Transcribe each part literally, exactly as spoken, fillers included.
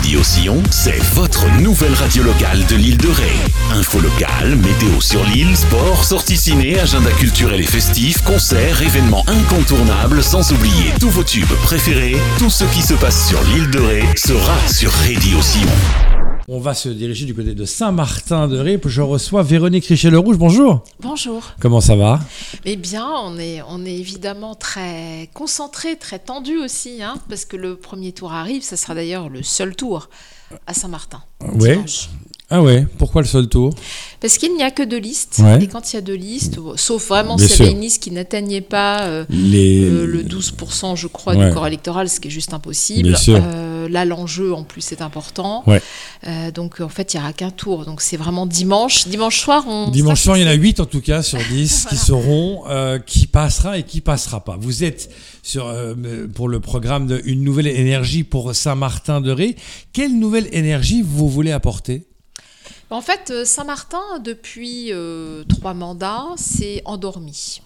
Radio Sillon, c'est votre nouvelle radio locale de l'île de Ré. Info locale, météo sur l'île, sport, sorties ciné, agenda culturel et festif, concerts, événements incontournables, sans oublier tous vos tubes préférés. Tout ce qui se passe sur l'île de Ré sera sur Radio Sillon. On va se diriger du côté de Saint-Martin-de-Ré. Je reçois Véronique Richer-Le-Rouge. Bonjour. Bonjour. Comment ça va ? Eh bien, on est, on est évidemment très concentré, très tendu aussi, hein, parce que le premier tour arrive. Ça sera d'ailleurs le seul tour à Saint-Martin. Oui. Dimanche. Ah ouais, pourquoi le seul tour ? Parce qu'il n'y a que deux listes, Ouais. et quand il y a deux listes, sauf vraiment Bien s'il y avait sûr. une liste qui n'atteignait pas euh, Les... euh, le douze pour cent, je crois, Ouais. du corps électoral, ce qui est juste impossible. Bien sûr. Euh, là, l'enjeu, en plus, est important. Ouais. Euh, donc, en fait, il n'y aura qu'un tour. Donc, c'est vraiment dimanche. Dimanche soir, on... Dimanche sera soir, il y en a fixé. huit en tout cas sur dix qui seront, euh, qui passera et qui passera pas. Vous êtes sur, euh, pour le programme de Une nouvelle énergie pour Saint-Martin-de-Ré. Quelle nouvelle énergie vous voulez apporter ? En fait, euh, Saint-Martin, depuis euh, trois mandats, s'est endormi.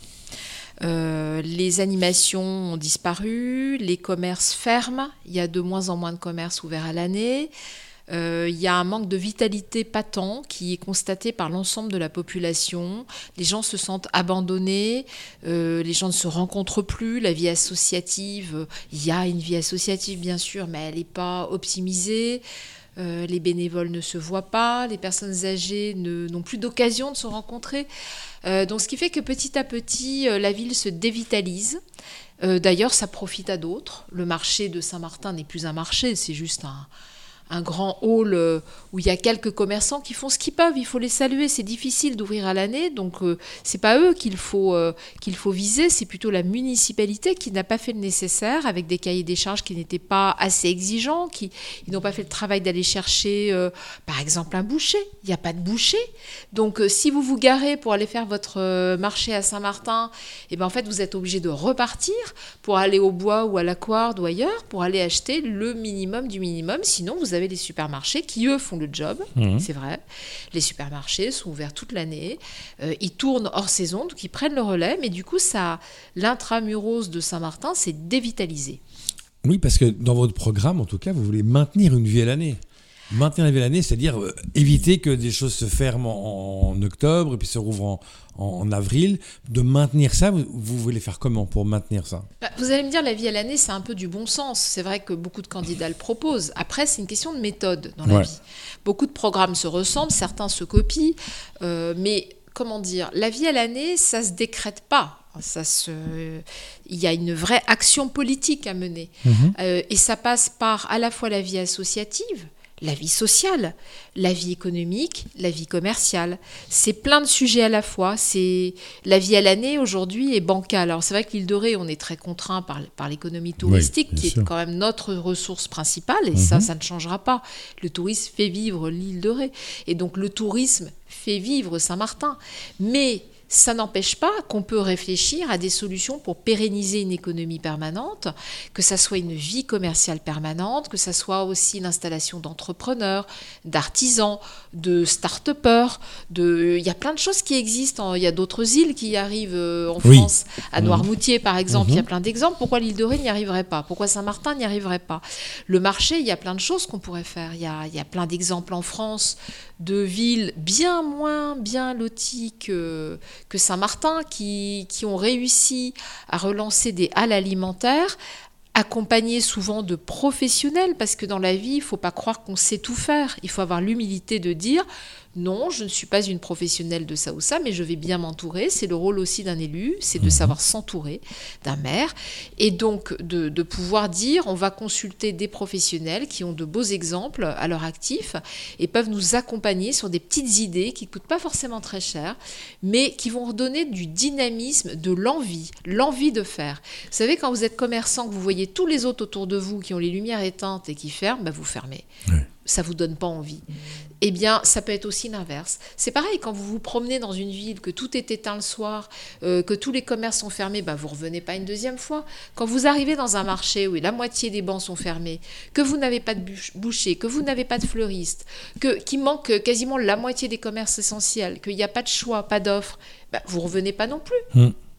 Euh, les animations ont disparu, les commerces ferment, il y a de moins en moins de commerces ouverts à l'année. Euh, il y a un manque de vitalité patent qui est constaté par l'ensemble de la population. Les gens se sentent abandonnés, euh, les gens ne se rencontrent plus. La vie associative, il y a une vie associative bien sûr, mais elle n'est pas optimisée. Euh, les bénévoles ne se voient pas, les personnes âgées ne, n'ont plus d'occasion de se rencontrer. Euh, donc, ce qui fait que petit à petit, euh, la ville se dévitalise. Euh, d'ailleurs, ça profite à d'autres. Le marché de Saint-Martin n'est plus un marché, c'est juste un, un grand hall euh, où il y a quelques commerçants qui font ce qu'ils peuvent. Il faut les saluer. C'est difficile d'ouvrir à l'année, donc euh, c'est pas eux qu'il faut euh, qu'il faut viser. C'est plutôt la municipalité qui n'a pas fait le nécessaire, avec des cahiers des charges qui n'étaient pas assez exigeants, qui ils n'ont pas fait le travail d'aller chercher, euh, par exemple, un boucher. Il n'y a pas de boucher. Donc, euh, si vous vous garez pour aller faire votre euh, marché à Saint-Martin, eh ben, en fait, vous êtes obligé de repartir pour aller au bois ou à la Couarde ou ailleurs, pour aller acheter le minimum du minimum. Sinon, vous avez les supermarchés qui, eux, font le job. Mmh. C'est vrai. Les supermarchés sont ouverts toute l'année. Euh, ils tournent hors saison, donc ils prennent le relais. Mais du coup, ça, l'intramuros de Saint-Martin s'est dévitalisé. Oui, parce que dans votre programme, en tout cas, vous voulez maintenir une vie à l'année. Maintenir la vie à l'année, c'est-à-dire euh, éviter que des choses se ferment en, en octobre et puis se rouvrent en, en, en avril. De maintenir ça, vous, vous voulez faire comment pour maintenir ça ? Bah, vous allez me dire, la vie à l'année, c'est un peu du bon sens. C'est vrai que beaucoup de candidats le proposent. Après, c'est une question de méthode dans la Ouais. vie. Beaucoup de programmes se ressemblent, certains se copient, euh, mais comment dire, la vie à l'année, ça se décrète pas. Ça se... Il y a une vraie action politique à mener. Mmh. Euh, et ça passe par à la fois la vie associative, la vie sociale, la vie économique, la vie commerciale. C'est plein de sujets à la fois. C'est... La vie à l'année, aujourd'hui, est bancale. Alors, c'est vrai que l'île de Ré, on est très contraint par, par l'économie touristique, oui, qui sûr. est quand même notre ressource principale. Et mmh. ça, ça ne changera pas. Le tourisme fait vivre l'île de Ré. Et donc, le tourisme fait vivre Saint-Martin. Mais... ça n'empêche pas qu'on peut réfléchir à des solutions pour pérenniser une économie permanente, que ça soit une vie commerciale permanente, que ça soit aussi l'installation d'entrepreneurs, d'artisans, de start-upers. De... Il y a plein de choses qui existent. Il y a d'autres îles qui arrivent en oui. France. À Noirmoutier, par exemple, mmh. il y a plein d'exemples. Pourquoi l'île de Ré n'y arriverait pas ? Pourquoi Saint-Martin n'y arriverait pas ? Le marché, il y a plein de choses qu'on pourrait faire. Il y a, il y a plein d'exemples en France de villes bien moins bien loties que... que Saint-Martin, qui, qui ont réussi à relancer des halles alimentaires, accompagnés souvent de professionnels, parce que dans la vie, il ne faut pas croire qu'on sait tout faire. Il faut avoir l'humilité de dire « non, je ne suis pas une professionnelle de ça ou ça, mais je vais bien m'entourer ». C'est le rôle aussi d'un élu, c'est de savoir s'entourer, d'un maire, et donc de, de pouvoir dire « on va consulter des professionnels qui ont de beaux exemples à leur actif et peuvent nous accompagner sur des petites idées qui ne coûtent pas forcément très cher, mais qui vont redonner du dynamisme, de l'envie, l'envie de faire ». Vous savez, quand vous êtes commerçant, que vous voyez tous les autres autour de vous qui ont les lumières éteintes et qui ferment, bah vous fermez. Ouais. Ça ne vous donne pas envie. Eh bien, ça peut être aussi l'inverse. C'est pareil, quand vous vous promenez dans une ville, que tout est éteint le soir, euh, que tous les commerces sont fermés, bah, vous ne revenez pas une deuxième fois. Quand vous arrivez dans un marché où la moitié des bancs sont fermés, que vous n'avez pas de boucher, que vous n'avez pas de fleuriste, que, qu'il manque quasiment la moitié des commerces essentiels, qu'il n'y a pas de choix, pas d'offres, bah, vous ne revenez pas non plus. Mmh.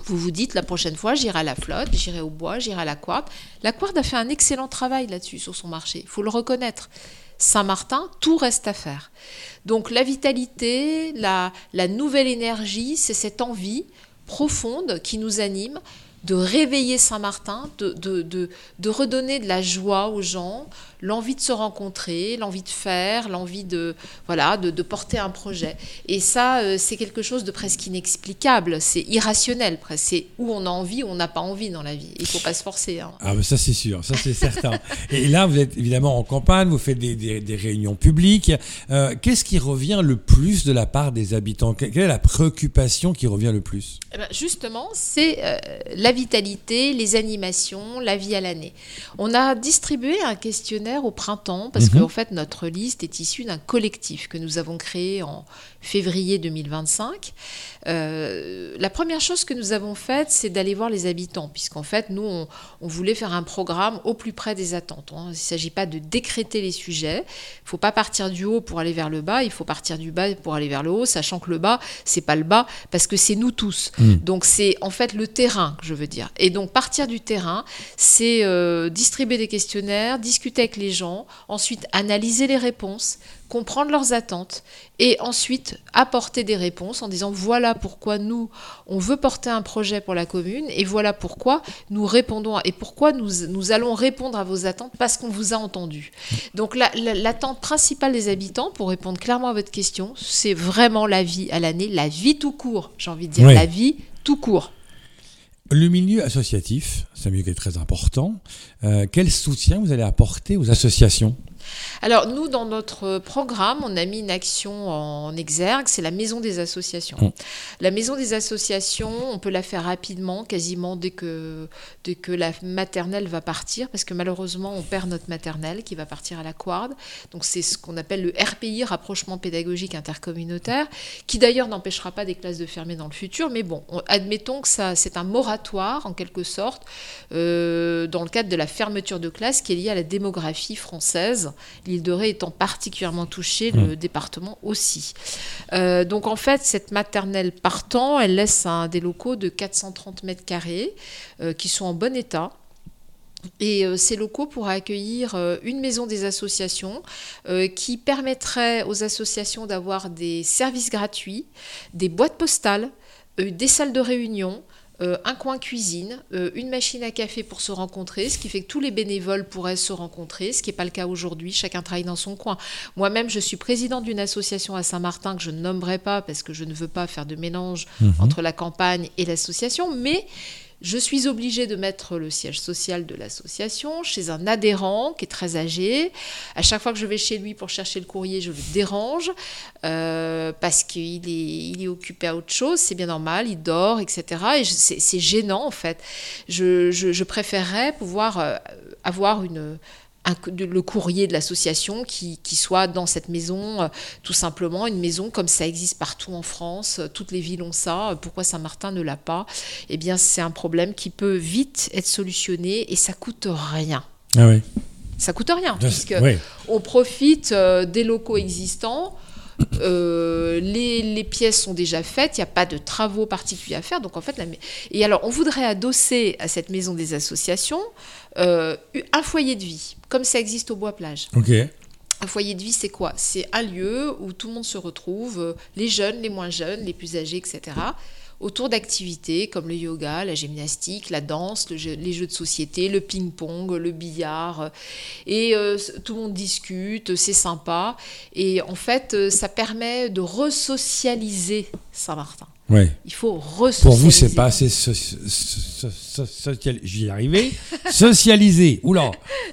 Vous vous dites, la prochaine fois, j'irai à la flotte, j'irai au bois, j'irai à la Couarde. La Couarde a fait un excellent travail là-dessus, sur son marché. Il faut le reconnaître. Saint-Martin, tout reste à faire. Donc la vitalité, la, la nouvelle énergie, c'est cette envie profonde qui nous anime de réveiller Saint-Martin, de, de, de, de redonner de la joie aux gens, l'envie de se rencontrer, l'envie de faire, l'envie de, voilà, de, de porter un projet. Et ça, euh, c'est quelque chose de presque inexplicable, c'est irrationnel presque. C'est où on a envie, où on n'a pas envie dans la vie. Il ne faut pas se forcer. Hein. Ah, mais ça c'est sûr, ça c'est certain. Et là, vous êtes évidemment en campagne, vous faites des, des, des réunions publiques. Euh, qu'est-ce qui revient le plus de la part des habitants ? Quelle est la préoccupation qui revient le plus ? Eh ben justement, c'est euh, la vitalité, les animations, la vie à l'année. On a distribué un questionnaire au printemps parce mmh. qu'en fait notre liste est issue d'un collectif que nous avons créé en février deux mille vingt-cinq. Euh, la première chose que nous avons faite, c'est d'aller voir les habitants, puisqu'en fait nous on, on voulait faire un programme au plus près des attentes. Hein. Il ne s'agit pas de décréter les sujets, il ne faut pas partir du haut pour aller vers le bas, il faut partir du bas pour aller vers le haut, sachant que le bas c'est pas le bas parce que c'est nous tous. Mmh. Donc c'est en fait le terrain que je veux dire. Et donc partir du terrain, c'est euh, distribuer des questionnaires, discuter avec les gens, ensuite analyser les réponses, comprendre leurs attentes et ensuite apporter des réponses en disant voilà pourquoi nous on veut porter un projet pour la commune et voilà pourquoi nous répondons à, et pourquoi nous, nous allons répondre à vos attentes parce qu'on vous a entendu. Donc la, la, l'attente principale des habitants, pour répondre clairement à votre question, c'est vraiment la vie à l'année, la vie tout court, j'ai envie de dire, oui. La vie tout court. Le milieu associatif, c'est un milieu qui est très important. Euh, quel soutien vous allez apporter aux associations ? Alors nous, dans notre programme, on a mis une action en exergue, c'est la maison des associations. Mmh. La maison des associations, on peut la faire rapidement, quasiment dès que, dès que la maternelle va partir, parce que malheureusement, on perd notre maternelle qui va partir à la Couarde. Donc c'est ce qu'on appelle le R P I, rapprochement pédagogique intercommunautaire, qui d'ailleurs n'empêchera pas des classes de fermer dans le futur, mais bon, on, admettons que ça, c'est un moratoire, en quelque sorte, euh, dans le cadre de la fermeture de classes qui est liée à la démographie française. L'île de Ré étant particulièrement touchée, mmh. le département aussi. Euh, donc en fait, cette maternelle partant, elle laisse un, des locaux de quatre cent trente mètres carrés euh, qui sont en bon état. Et euh, ces locaux pourraient accueillir euh, une maison des associations euh, qui permettrait aux associations d'avoir des services gratuits, des boîtes postales, euh, des salles de réunion, Euh, un coin cuisine, euh, une machine à café pour se rencontrer, ce qui fait que tous les bénévoles pourraient se rencontrer, ce qui n'est pas le cas aujourd'hui, chacun travaille dans son coin. Moi-même, je suis présidente d'une association à Saint-Martin que je ne nommerai pas parce que je ne veux pas faire de mélange mmh. entre la campagne et l'association, mais je suis obligée de mettre le siège social de l'association chez un adhérent qui est très âgé. À chaque fois que je vais chez lui pour chercher le courrier, je le dérange euh, parce qu'il est, il est occupé à autre chose. C'est bien normal, il dort, et cetera. Et je, c'est, c'est gênant, en fait. Je, je, je préférerais pouvoir euh, avoir une... Un, de, le courrier de l'association qui, qui soit dans cette maison, euh, tout simplement, une maison comme ça existe partout en France, euh, toutes les villes ont ça, pourquoi Saint-Martin ne l'a pas ? Eh bien, c'est un problème qui peut vite être solutionné et ça coûte rien. Ah oui. Ça coûte rien, Je, puisque oui. on profite euh, des locaux existants. Euh, les, les pièces sont déjà faites, il n'y a pas de travaux particuliers à faire. Donc en fait, la... Et alors, on voudrait adosser à cette maison des associations euh, un foyer de vie, comme ça existe au Bois-Plage. Ok. Un foyer de vie, c'est quoi ? C'est un lieu où tout le monde se retrouve, les jeunes, les moins jeunes, les plus âgés, et cetera, autour d'activités comme le yoga, la gymnastique, la danse, le jeu, les jeux de société, le ping-pong, le billard. Et euh, tout le monde discute, c'est sympa. Et en fait, ça permet de resocialiser Saint-Martin. Ouais. Il faut resocialiser. Pour vous, c'est pas assez so- so- so- so- social... J'y ai arrivé. Socialiser. Oula.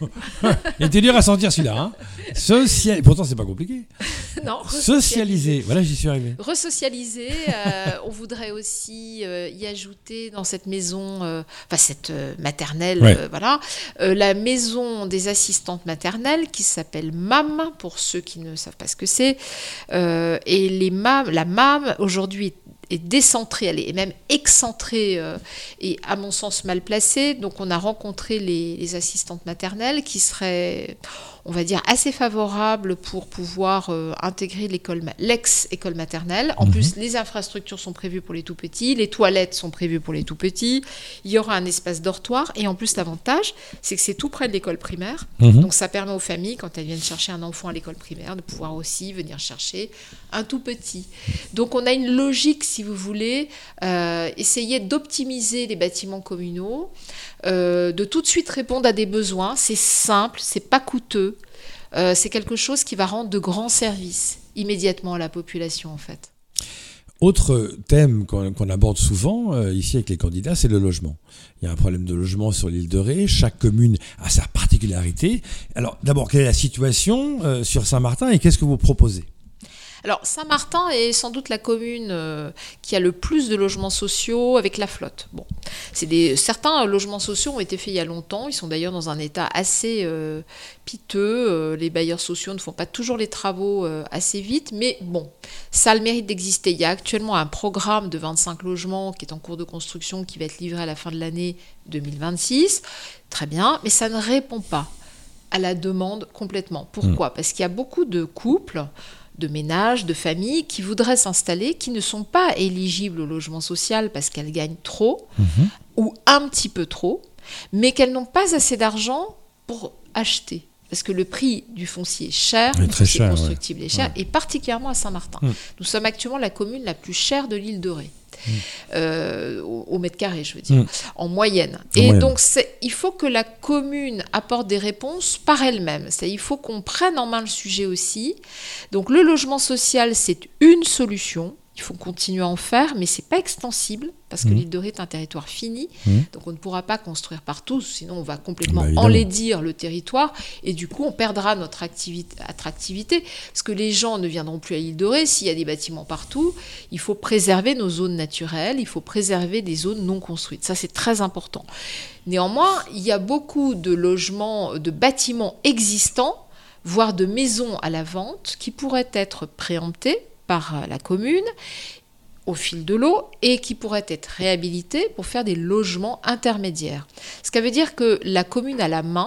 Il était dur à sentir celui-là. Hein. Social... Pourtant, c'est pas compliqué. Non. Socialiser. Voilà, j'y suis arrivé. Resocialiser. Euh, on voudrait aussi euh, y ajouter dans cette maison, euh, enfin cette euh, maternelle, ouais. euh, voilà, euh, la maison des assistantes maternelles qui s'appelle M A M pour ceux qui ne savent pas ce que c'est. Euh, et les M A M, la M A M aujourd'hui est est décentrée, elle est même excentrée euh, et à mon sens mal placée. Donc on a rencontré les, les assistantes maternelles qui seraient, on va dire, assez favorable pour pouvoir euh, intégrer l'école, l'ex-école maternelle. En mmh. plus, les infrastructures sont prévues pour les tout-petits, les toilettes sont prévues pour les tout-petits, il y aura un espace dortoir, et en plus, l'avantage, c'est que c'est tout près de l'école primaire. Mmh. Donc, ça permet aux familles, quand elles viennent chercher un enfant à l'école primaire, de pouvoir aussi venir chercher un tout-petit. Donc, on a une logique, si vous voulez, euh, essayer d'optimiser les bâtiments communaux, euh, de tout de suite répondre à des besoins. C'est simple, c'est pas coûteux. Euh, c'est quelque chose qui va rendre de grands services immédiatement à la population, en fait. Autre thème qu'on, qu'on aborde souvent euh, ici avec les candidats, c'est le logement. Il y a un problème de logement sur l'île de Ré. Chaque commune a sa particularité. Alors, d'abord, quelle est la situation euh, sur Saint-Martin et qu'est-ce que vous proposez ? Alors, Saint-Martin est sans doute la commune euh, qui a le plus de logements sociaux avec la flotte. Bon, c'est des, certains logements sociaux ont été faits il y a longtemps. Ils sont d'ailleurs dans un état assez euh, piteux. Euh, les bailleurs sociaux ne font pas toujours les travaux euh, assez vite. Mais bon, ça a le mérite d'exister. Il y a actuellement un programme de vingt-cinq logements qui est en cours de construction, qui va être livré à la fin de l'année deux mille vingt-six. Très bien, mais ça ne répond pas à la demande complètement. Pourquoi ? Parce qu'il y a beaucoup de couples, de ménages, de familles qui voudraient s'installer, qui ne sont pas éligibles au logement social parce qu'elles gagnent trop mmh. ou un petit peu trop, mais qu'elles n'ont pas assez d'argent pour acheter. Parce que le prix du foncier est cher, le foncier constructible ouais. est cher, ouais. et particulièrement à Saint-Martin. Mmh. Nous sommes actuellement la commune la plus chère de l'île de Ré. Mmh. Euh, au, au mètre carré, je veux dire, mmh. en moyenne. En et moyenne. Donc, c'est, il faut que la commune apporte des réponses par elle-même. C'est, il faut qu'on prenne en main le sujet aussi. Donc, le logement social, c'est une solution. Il faut continuer à en faire, mais ce n'est pas extensible, parce que mmh. l'île de Ré est un territoire fini, mmh. donc on ne pourra pas construire partout, sinon on va complètement bah, enlaidir le territoire, et du coup on perdra notre activité, attractivité, parce que les gens ne viendront plus à l'île de Ré. S'il y a des bâtiments partout, il faut préserver nos zones naturelles, il faut préserver des zones non construites. Ça, c'est très important. Néanmoins, il y a beaucoup de logements, de bâtiments existants, voire de maisons à la vente, qui pourraient être préemptés par la commune au fil de l'eau et qui pourraient être réhabilités pour faire des logements intermédiaires. Ce qui veut dire que la commune a la main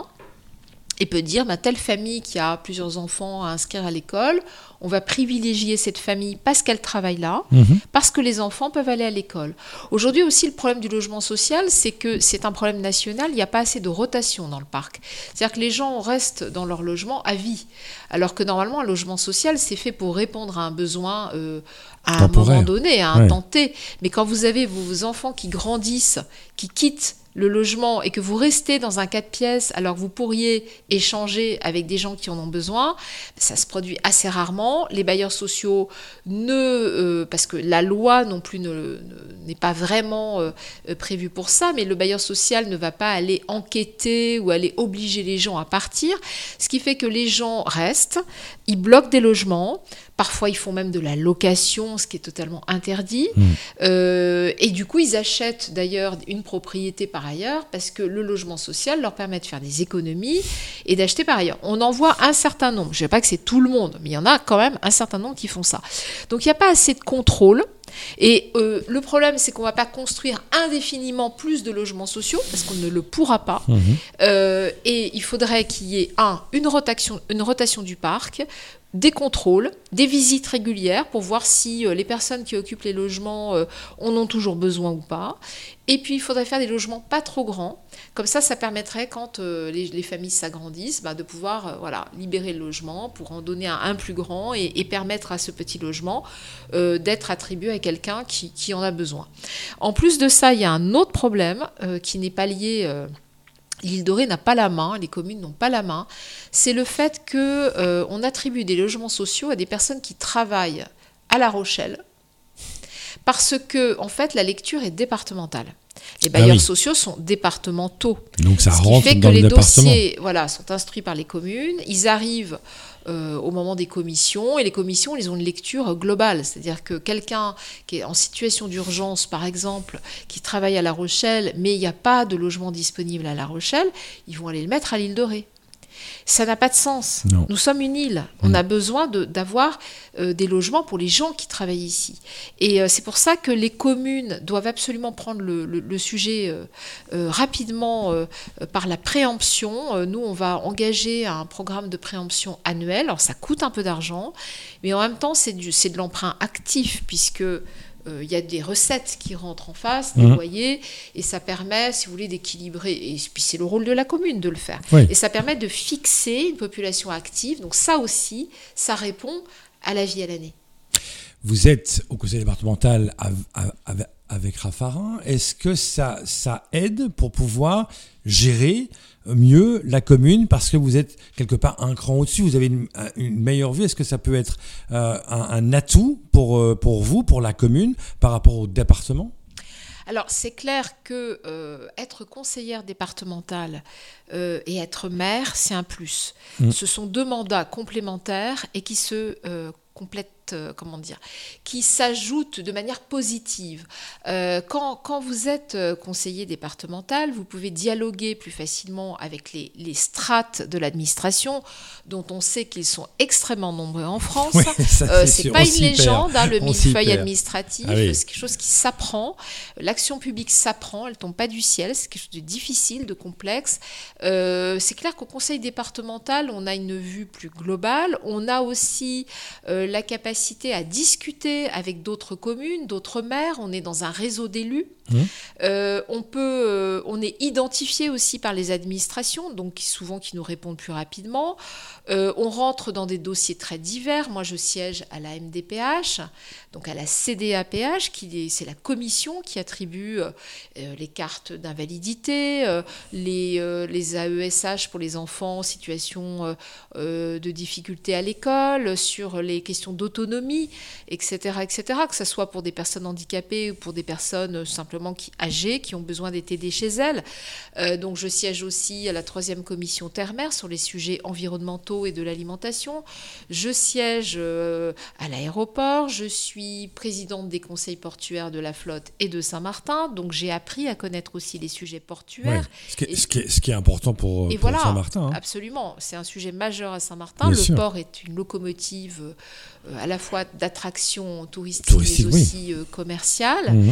et peut dire, bah, telle famille qui a plusieurs enfants à inscrire à l'école, on va privilégier cette famille parce qu'elle travaille là, mmh. parce que les enfants peuvent aller à l'école. Aujourd'hui aussi, le problème du logement social, c'est que c'est un problème national, il n'y a pas assez de rotation dans le parc. C'est-à-dire que les gens restent dans leur logement à vie, alors que normalement, un logement social, c'est fait pour répondre à un besoin euh, à Temporaire. un moment donné, à un ouais. temps T. Mais quand vous avez vos enfants qui grandissent, qui quittent le logement et que vous restez dans un quatre pièces alors que vous pourriez échanger avec des gens qui en ont besoin, ça se produit assez rarement. Les bailleurs sociaux, ne, euh, parce que la loi non plus ne, ne, n'est pas vraiment euh, prévue pour ça, mais le bailleur social ne va pas aller enquêter ou aller obliger les gens à partir, ce qui fait que les gens restent, ils bloquent des logements. Parfois, ils font même de la location, ce qui est totalement interdit. Mmh. Euh, et du coup, ils achètent d'ailleurs une propriété par ailleurs parce que le logement social leur permet de faire des économies et d'acheter par ailleurs. On en voit un certain nombre. Je ne dis pas que c'est tout le monde, mais il y en a quand même un certain nombre qui font ça. Donc, il n'y a pas assez de contrôle. Et euh, le problème, c'est qu'on ne va pas construire indéfiniment plus de logements sociaux parce qu'on ne le pourra pas. Mmh. Euh, et il faudrait qu'il y ait, un, une rotation, une rotation du parc, des contrôles, des visites régulières pour voir si euh, les personnes qui occupent les logements euh, en ont toujours besoin ou pas. Et puis, il faudrait faire des logements pas trop grands. Comme ça, ça permettrait, quand euh, les, les familles s'agrandissent, bah, de pouvoir euh, voilà, libérer le logement pour en donner un, un plus grand et, et permettre à ce petit logement euh, d'être attribué à quelqu'un qui, qui en a besoin. En plus de ça, il y a un autre problème euh, qui n'est pas lié... Euh, L'île de Ré n'a pas la main, les communes n'ont pas la main, c'est le fait qu'on euh, attribue des logements sociaux à des personnes qui travaillent à La Rochelle, parce que, en fait, la lecture est départementale. Les bailleurs ah oui. sociaux sont départementaux. Donc ça ce rentre qui fait que les dossiers voilà, sont instruits par les communes, ils arrivent euh, au moment des commissions, et les commissions, ils ont une lecture globale. C'est-à-dire que quelqu'un qui est en situation d'urgence, par exemple, qui travaille à La Rochelle, mais il n'y a pas de logement disponible à La Rochelle, ils vont aller le mettre à l'île de Ré. Ça n'a pas de sens. Non. Nous sommes une île. On Mmh. a besoin de, d'avoir euh, des logements pour les gens qui travaillent ici. Et euh, c'est pour ça que les communes doivent absolument prendre le, le, le sujet euh, euh, rapidement euh, par la préemption. Euh, nous, on va engager un programme de préemption annuel. Alors, ça coûte un peu d'argent, mais en même temps, c'est, du, c'est de l'emprunt actif, puisque il euh, y a des recettes qui rentrent en face, des Mmh. loyers, et ça permet, si vous voulez, d'équilibrer. Et puis c'est le rôle de la commune de le faire. Oui. Et ça permet de fixer une population active. Donc ça aussi, ça répond à la vie à l'année. Vous êtes au conseil départemental av- av- avec Raffarin. Est-ce que ça, ça aide pour pouvoir gérer mieux la commune, parce que vous êtes quelque part un cran au-dessus, vous avez une, une meilleure vue? Est-ce que ça peut être euh, un, un atout pour, euh, pour vous, pour la commune, par rapport au département? Alors, c'est clair que euh, être conseillère départementale euh, et être maire, c'est un plus. Mmh. Ce sont deux mandats complémentaires et qui se euh, complètent, euh, comment dire, qui s'ajoutent de manière positive. Euh, quand, quand vous êtes euh, conseiller départemental, vous pouvez dialoguer plus facilement avec les, les strates de l'administration, dont on sait qu'ils sont extrêmement nombreux en France. Oui, ça, euh, c'est c'est sûr. pas On une s'y perd. légende, hein, le On s'y millefeuille perd. administratif, Ah oui. c'est quelque chose qui s'apprend. L'action publique s'apprend, elle tombe pas du ciel, c'est quelque chose de difficile, de complexe. Euh, c'est clair qu'au conseil départemental, on a une vue plus globale. On a aussi euh, la capacité à discuter avec d'autres communes, d'autres maires. On est dans un réseau d'élus. Mmh. Euh, on peut, euh, on est identifié aussi par les administrations, donc qui, souvent qui nous répondent plus rapidement. Euh, on rentre dans des dossiers très divers. Moi, je siège à la M D P H, donc à la C D A P H, qui est, c'est la commission qui attribue euh, les cartes d'invalidité, euh, les, euh, les A E S H pour les enfants en situation euh, euh, de difficulté à l'école, sur les questions d'autonomie, et cetera, et cetera, que ce soit pour des personnes handicapées ou pour des personnes simplement qui, âgées qui ont besoin d'être aidées chez elles. Euh, donc, je siège aussi à la troisième commission terre-mer sur les sujets environnementaux et de l'alimentation. Je siège euh, à l'aéroport. Je suis présidente des conseils portuaires de la flotte et de Saint-Martin. Donc, j'ai appris à connaître aussi les sujets portuaires. Ouais. Ce, qui est, Et- ce, qui est, ce qui est important pour, Et pour voilà, Saint-Martin. Hein. absolument. C'est un sujet majeur à Saint-Martin. Bien Le sûr. port est une locomotive euh, à la fois d'attraction touristique, Touristique, mais oui. aussi euh, commerciale. Mmh.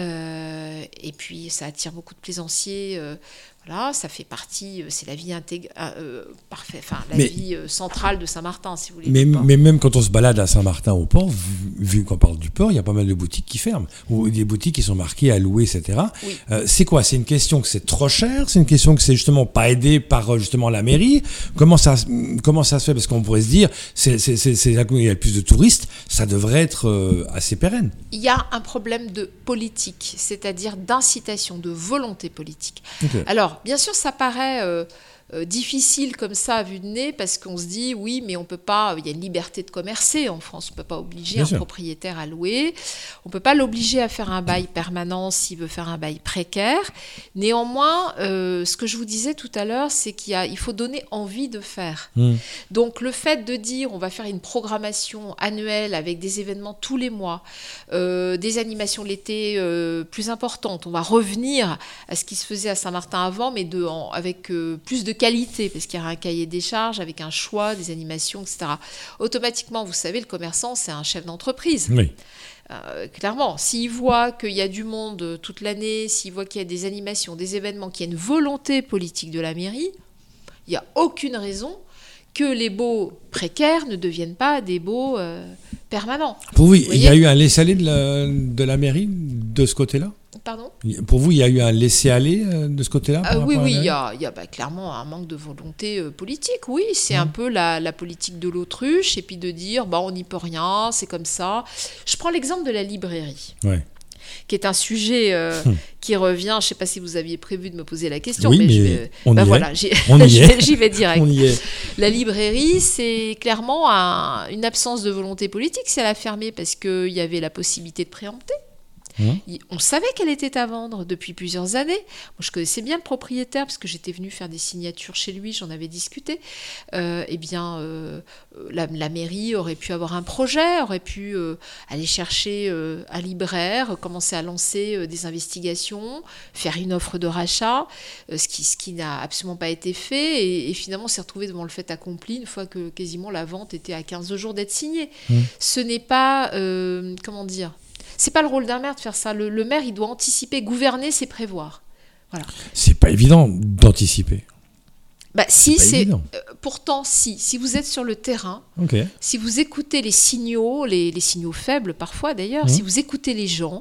Euh, et puis, ça attire beaucoup de plaisanciers. Euh, voilà, ça fait partie, euh, c'est la vie intég- euh, parfait, enfin, la Mais- vie euh, centrale de Saint-Martin, si vous voulez. Mais, du port. mais même quand on se balade à Saint-Martin au port, vu, vu qu'on parle du port, il y a pas mal de boutiques qui ferment, ou des boutiques qui sont marquées à louer, et cetera. Oui. Euh, c'est quoi? C'est une question que c'est trop cher? C'est une question que c'est justement pas aidé par euh, justement la mairie? Comment ça, comment ça se fait? Parce qu'on pourrait se dire, c'est, c'est, c'est, c'est là où il y a le plus de touristes, ça devrait être euh, assez pérenne. Il y a un problème de politique, c'est-à-dire d'incitation, de volonté politique. Ok. Alors, bien sûr, ça paraît euh, euh, difficile comme ça à vue de nez, parce qu'on se dit, oui, mais on peut pas, il y a une liberté de commercer en France, on ne peut pas obliger Bien un sûr. propriétaire à louer, on ne peut pas l'obliger à faire un bail permanent s'il veut faire un bail précaire. Néanmoins, euh, ce que je vous disais tout à l'heure, c'est qu'il y a, il faut donner envie de faire. Mmh. Donc le fait de dire on va faire une programmation annuelle avec des événements tous les mois, euh, des animations l'été euh, plus importantes, on va revenir à ce qui se faisait à Saint-Martin avant, mais de, en- avec euh, plus de qualité, parce qu'il y aura un cahier des charges, avec un choix, des animations, et cetera. Automatiquement, vous savez, le commerçant, c'est un chef d'entreprise. Oui. Euh, clairement, s'il voit qu'il y a du monde euh, toute l'année, s'il voit qu'il y a des animations, des événements, qu'il y a une volonté politique de la mairie, il n'y a aucune raison que les baux précaires ne deviennent pas des baux euh, permanents. Pour vous, il y voyez a eu un laisser-aller de la, de la mairie de ce côté-là? Pardon ? Pour vous, il y a eu un laisser-aller euh, de ce côté-là? par Ah oui, rapport à la oui, il mairie? y a, il y a bah, clairement un manque de volonté euh, politique. Oui, c'est Mmh. un peu la, la politique de l'autruche, et puis de dire, bah, on n'y peut rien, c'est comme ça. Je prends l'exemple de la librairie, Ouais. qui est un sujet euh, Hum. qui revient. Je ne sais pas si vous aviez prévu de me poser la question, Oui, mais, je mais vais, on bah, y est. voilà, j'y, On y j'y est. vais- j'y vais direct. On y est. La librairie, c'est clairement un- une absence de volonté politique si elle a fermé parce qu'il y avait la possibilité de préempter. Mmh. Il, on savait qu'elle était à vendre depuis plusieurs années. Moi, je connaissais bien le propriétaire parce que j'étais venue faire des signatures chez lui, j'en avais discuté. Euh, eh bien, euh, la, la mairie aurait pu avoir un projet, aurait pu euh, aller chercher euh, un libraire, commencer à lancer euh, des investigations, faire une offre de rachat, euh, ce qui, ce qui n'a absolument pas été fait. Et, et finalement, on s'est retrouvé devant le fait accompli une fois que quasiment la vente était à quinze jours d'être signée. Mmh. Ce n'est pas, euh, comment dire, c'est pas le rôle d'un maire de faire ça. Le, le maire, il doit anticiper, gouverner, c'est prévoir. Voilà. C'est pas évident d'anticiper. Bah, si, c'est, c'est euh, pourtant si. Si vous êtes sur le terrain, okay. si vous écoutez les signaux, les, les signaux faibles parfois d'ailleurs, mmh. si vous écoutez les gens,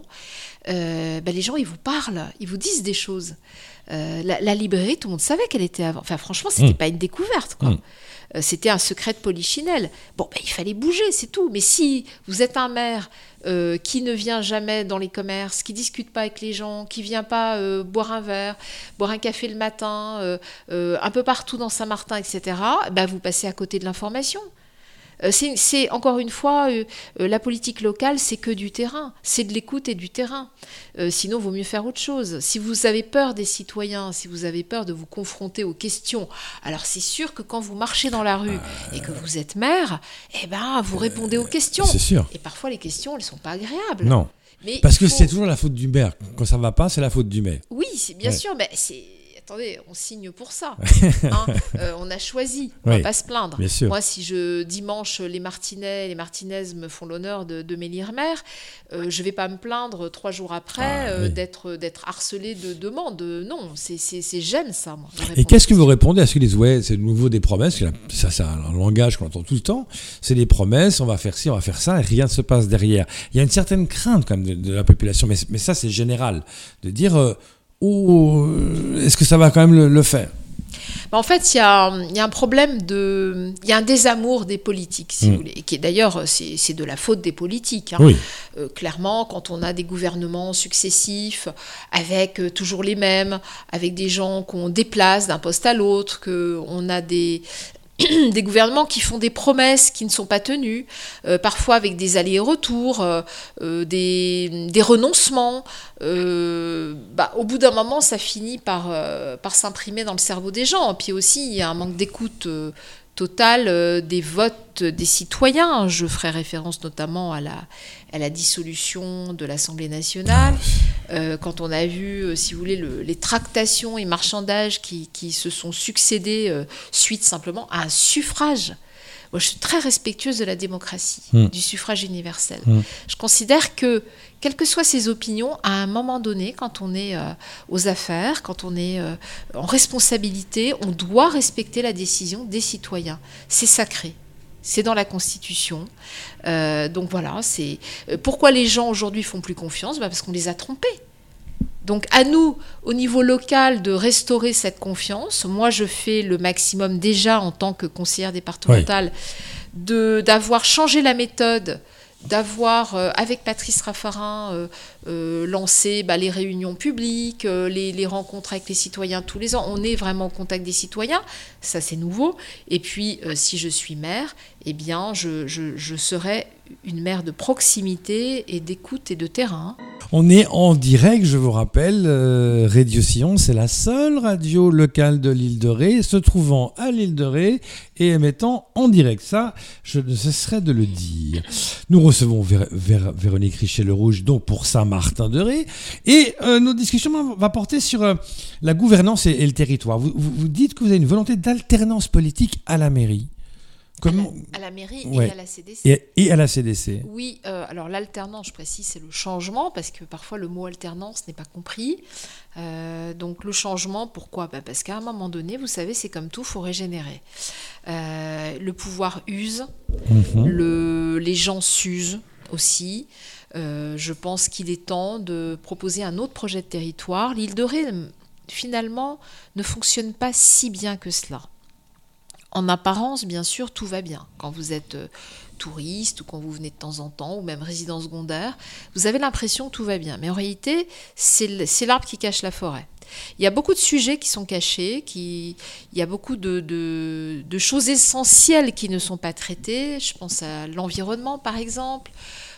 euh, bah, les gens ils vous parlent, ils vous disent des choses. Euh, la, la librairie, tout le monde savait qu'elle était avant. Enfin, franchement, c'était mmh. pas une découverte, quoi. Mmh. Euh, c'était un secret de polichinelle. Bon, bah, il fallait bouger, c'est tout. Mais si vous êtes un maire euh, qui ne vient jamais dans les commerces, qui discute pas avec les gens, qui vient pas euh, boire un verre, boire un café le matin, euh, euh, un peu partout dans Saint-Martin, et cetera, bah, vous passez à côté de l'information. Euh, c'est, c'est encore une fois, euh, euh, la politique locale, c'est que du terrain, c'est de l'écoute et du terrain. Euh, sinon, il vaut mieux faire autre chose. Si vous avez peur des citoyens, si vous avez peur de vous confronter aux questions, alors c'est sûr que quand vous marchez dans la rue et que vous êtes maire, eh ben, vous répondez aux questions. C'est sûr. Et parfois, les questions, elles ne sont pas agréables. Non. Mais parce que faut... c'est toujours la faute du maire. Quand ça ne va pas, c'est la faute du maire. Oui, c'est bien ouais. sûr, mais c'est... Attendez, on signe pour ça. Hein, euh, on a choisi, on ne oui, va pas se plaindre. Moi, si je dimanche, les Martinais, les Martinaises me font l'honneur de, de m'élire maire, euh, je ne vais pas me plaindre trois jours après ah, euh, oui. d'être, d'être harcelé de demandes. Non, c'est, c'est, c'est gêne ça. Moi, et qu'est-ce que vous répondez à ce qu'ils disent ? Ouais, c'est de nouveau des promesses. Ça, c'est un langage qu'on entend tout le temps. C'est des promesses, on va faire ci, on va faire ça, et rien ne se passe derrière. Il y a une certaine crainte quand même de, de la population, mais, mais ça, c'est général. De dire... Euh, ou est-ce que ça va quand même le, le faire ? En fait, il y a, y a un problème de... Il y a un désamour des politiques, si mmh. vous voulez, qui est d'ailleurs, c'est, c'est de la faute des politiques. Hein. Oui. Euh, clairement, quand on a des gouvernements successifs, avec euh, toujours les mêmes, avec des gens qu'on déplace d'un poste à l'autre, qu'on a des... des gouvernements qui font des promesses qui ne sont pas tenues, euh, parfois avec des allers-retours, euh, euh, des, des renoncements. Euh, bah, au bout d'un moment, ça finit par, euh, par s'imprimer dans le cerveau des gens. Puis aussi, il y a un manque d'écoute euh, totale euh, des votes des citoyens. Je ferai référence notamment à la, à la dissolution de l'Assemblée nationale. Euh, quand on a vu, euh, si vous voulez, le, les tractations et marchandages qui, qui se sont succédés euh, suite simplement à un suffrage. Moi, je suis très respectueuse de la démocratie, mmh. du suffrage universel. Mmh. Je considère que, quelles que soient ses opinions, à un moment donné, quand on est euh, aux affaires, quand on est euh, en responsabilité, on doit respecter la décision des citoyens. C'est sacré. C'est dans la Constitution. Euh, donc voilà, c'est... Pourquoi les gens aujourd'hui font plus confiance ? Bah parce qu'on les a trompés. Donc à nous, au niveau local, de restaurer cette confiance. Moi, je fais le maximum déjà en tant que conseillère départementale oui. de, d'avoir changé la méthode, d'avoir, euh, avec Patrice Raffarin, euh, euh, lancé bah, les réunions publiques, euh, les, les rencontres avec les citoyens tous les ans. On est vraiment au contact des citoyens, ça c'est nouveau. Et puis, euh, si je suis maire, eh bien, je, je, je serai une maire de proximité et d'écoute et de terrain. On est en direct, je vous rappelle, euh, Radio Sillon, c'est la seule radio locale de l'île de Ré, se trouvant à l'île de Ré et émettant en direct. Ça, je ne cesserai de le dire. Nous recevons Vé- Vé- Véronique Richer-Le-Rouge, donc pour Saint-Martin-de-Ré, et euh, notre discussion va porter sur euh, la gouvernance et, et le territoire. Vous, vous, vous dites que vous avez une volonté d'alternance politique à la mairie. Comment... À, la, à la mairie ouais. et à la C D C. Et, et à la C D C. Oui, euh, alors l'alternance, je précise, c'est le changement, parce que parfois le mot alternance n'est pas compris. Euh, donc le changement, pourquoi ? Bah parce qu'à un moment donné, vous savez, c'est comme tout, il faut régénérer. Euh, le pouvoir use, mm-hmm. le, les gens s'usent aussi. Euh, je pense qu'il est temps de proposer un autre projet de territoire. L'île de Ré, finalement, ne fonctionne pas si bien que cela. En apparence, bien sûr, tout va bien. Quand vous êtes euh, touriste ou quand vous venez de temps en temps, ou même résident secondaire, vous avez l'impression que tout va bien. Mais en réalité, c'est, c'est l'arbre qui cache la forêt. Il y a beaucoup de sujets qui sont cachés, qui, il y a beaucoup de, de, de choses essentielles qui ne sont pas traitées. Je pense à l'environnement, par exemple.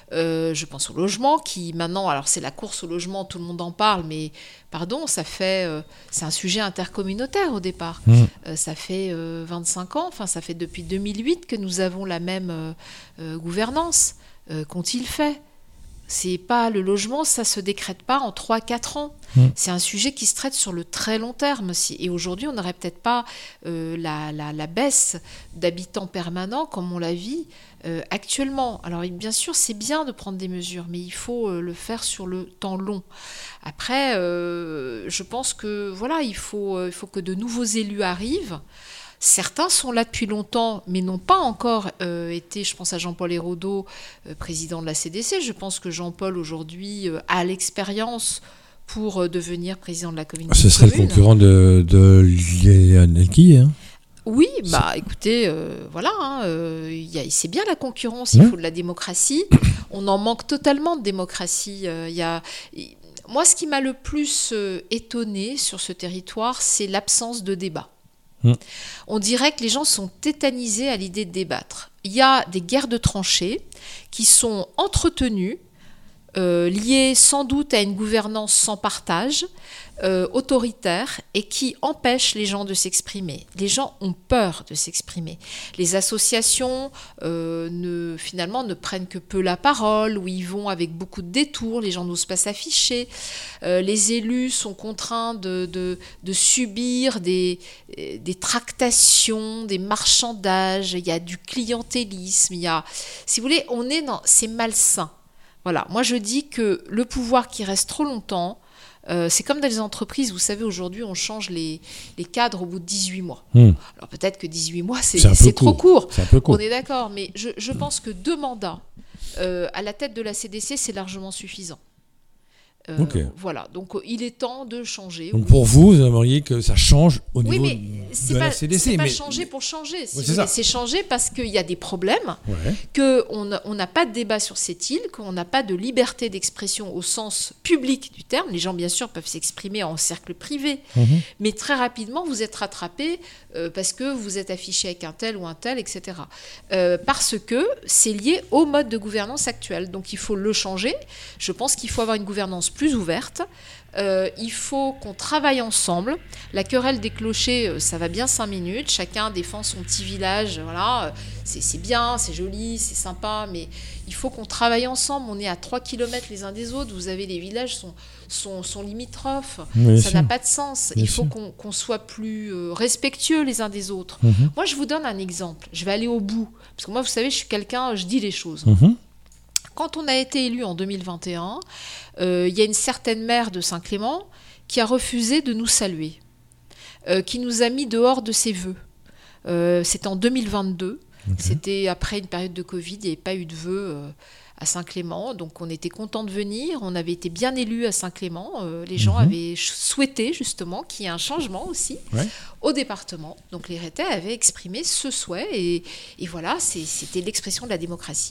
Euh, je pense au logement qui maintenant, alors c'est la course au logement, tout le monde en parle, mais pardon, ça fait, euh, c'est un sujet intercommunautaire au départ. Mmh. Euh, ça fait euh, vingt-cinq ans, enfin ça fait depuis deux mille huit que nous avons la même euh, euh, gouvernance. Euh, qu'ont-ils fait ? C'est pas le logement, ça se décrète pas en trois à quatre ans. Mmh. C'est un sujet qui se traite sur le très long terme. Et aujourd'hui, on n'aurait peut-être pas euh, la, la, la baisse d'habitants permanents comme on la vit euh, actuellement. Alors bien sûr, c'est bien de prendre des mesures, mais il faut euh, le faire sur le temps long. Après, euh, je pense que voilà, il faut, euh, il faut que de nouveaux élus arrivent. Certains sont là depuis longtemps, mais n'ont pas encore euh, été, je pense à Jean-Paul Héraudot, euh, président de la C D C. Je pense que Jean-Paul, aujourd'hui, euh, a l'expérience pour euh, devenir président de la communauté. Ce serait commune. Le concurrent de, de Lionel Qui, hein. Oui, bah écoutez, euh, voilà, hein, euh, y a, c'est bien la concurrence, il mmh. faut de la démocratie. On en manque totalement de démocratie. Euh, y a, y, moi, ce qui m'a le plus euh, étonné sur ce territoire, c'est l'absence de débat. Mmh. On dirait que les gens sont tétanisés à l'idée de débattre. Il y a des guerres de tranchées qui sont entretenues, euh, liées sans doute à une gouvernance sans partage, euh, autoritaire, et qui empêchent les gens de s'exprimer. Les gens ont peur de s'exprimer. Les associations euh, ne, finalement ne prennent que peu la parole, ou ils vont avec beaucoup de détours, les gens n'osent pas s'afficher. Euh, les élus sont contraints de, de, de subir des, des tractations, des marchandages, il y a du clientélisme, il y a, si vous voulez, on est dans, c'est malsain. Voilà, moi je dis que le pouvoir qui reste trop longtemps, euh, c'est comme dans les entreprises, vous savez, aujourd'hui on change les, les cadres au bout de dix-huit mois. Mmh. Alors peut-être que dix-huit mois c'est, c'est, c'est trop court, c'est un peu court. On est d'accord, mais je, je pense que deux mandats euh, à la tête de la C D C, c'est largement suffisant. Euh, okay. Voilà, donc il est temps de changer. Donc pour vous, vous aimeriez que ça change au niveau oui, mais c'est de pas, la C D C. C'est mais... pas changer pour changer. Si ouais, c'est, c'est changer parce qu'il y a des problèmes, ouais. qu'on n'a on pas de débat sur cette île, qu'on n'a pas de liberté d'expression au sens public du terme. Les gens, bien sûr, peuvent s'exprimer en cercle privé, mm-hmm. mais très rapidement, vous êtes rattrapé euh, parce que vous êtes affiché avec un tel ou un tel, et cetera. Euh, parce que c'est lié au mode de gouvernance actuel. Donc il faut le changer. Je pense qu'il faut avoir une gouvernance plus ouverte. Euh, il faut qu'on travaille ensemble. La querelle des clochers, ça va bien cinq minutes. Chacun défend son petit village. Voilà, c'est, c'est bien, c'est joli, c'est sympa, mais il faut qu'on travaille ensemble. On est à trois kilomètres les uns des autres. Vous avez les villages sont, sont, sont limitrophes. Oui, ça sûr. N'a pas de sens. Bien il faut qu'on, qu'on soit plus euh, respectueux les uns des autres. Mm-hmm. Moi, je vous donne un exemple. Je vais aller au bout. Parce que moi, vous savez, je suis quelqu'un, je dis les choses. Mm-hmm. Quand on a été élu en deux mille vingt et un, euh, il y a une certaine maire de Saint-Clément qui a refusé de nous saluer, euh, qui nous a mis dehors de ses vœux. Euh, c'était en deux mille vingt-deux, okay. C'était après une période de Covid, il n'y avait pas eu de vœux euh, à Saint-Clément, donc on était contents de venir, on avait été bien élus à Saint-Clément, euh, les gens mm-hmm. avaient souhaité justement qu'il y ait un changement aussi ouais. au département, donc les Rétais avaient exprimé ce souhait, et, et voilà, c'est, c'était l'expression de la démocratie.